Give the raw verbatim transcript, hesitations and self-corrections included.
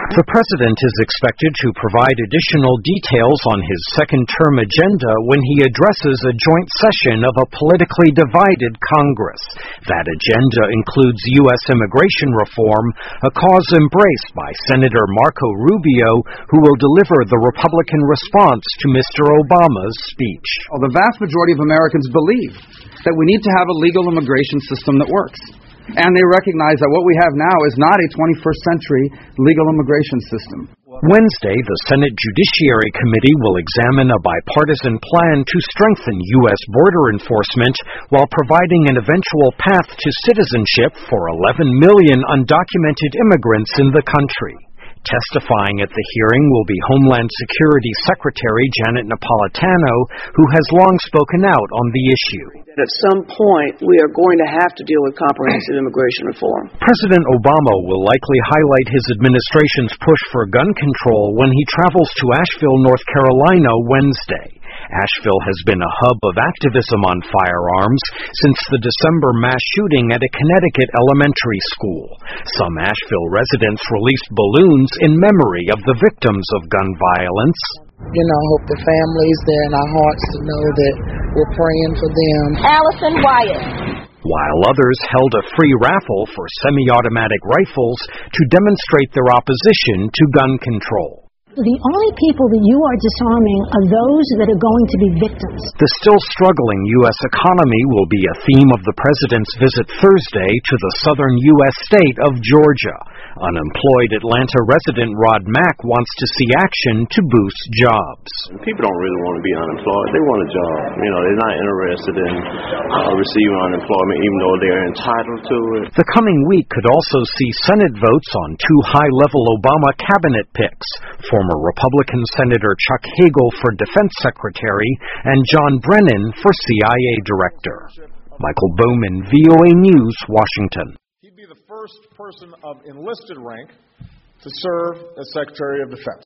The president is expected to provide additional details on his second-term agenda when he addresses a joint session of a politically divided Congress. That agenda includes U S immigration reform, a cause embraced by Senator Marco Rubio, who will deliver the Republican response to Mister Obama's speech. Well, the vast majority of Americans believe that we need to have a legal immigration system that works. And they recognize that what we have now is not a twenty-first century legal immigration system. Wednesday, the Senate Judiciary Committee will examine a bipartisan plan to strengthen U S border enforcement while providing an eventual path to citizenship for eleven million undocumented immigrants in the country. Testifying at the hearing will be Homeland Security Secretary Janet Napolitano, who has long spoken out on the issue. At some point, we are going to have to deal with comprehensive immigration reform. President Obama will likely highlight his administration's push for gun control when he travels to Asheville, North Carolina, Wednesday. Asheville has been a hub of activism on firearms since the December mass shooting at a Connecticut elementary school. Some Asheville residents released balloons in memory of the victims of gun violence. You know, I hope the families there in our hearts to know that we're praying for them. Allison Wyatt. While others held a free raffle for semi-automatic rifles to demonstrate their opposition to gun control. The only people that you are disarming are those that are going to be victims. The still struggling U S economy will be a theme of the president's visit Thursday to the southern U S state of Georgia. Unemployed Atlanta resident Rod Mack wants to see action to boost jobs. People don't really want to be unemployed. They want a job. You know, they're not interested in uh, receiving unemployment, even though they're entitled to it. The coming week could also see Senate votes on two high-level Obama cabinet picks, former Republican Senator Chuck Hagel for Defense Secretary and John Brennan for C I A Director. Michael Bowman, V O A News, Washington. He'd be the first person of enlisted rank to serve as Secretary of Defense.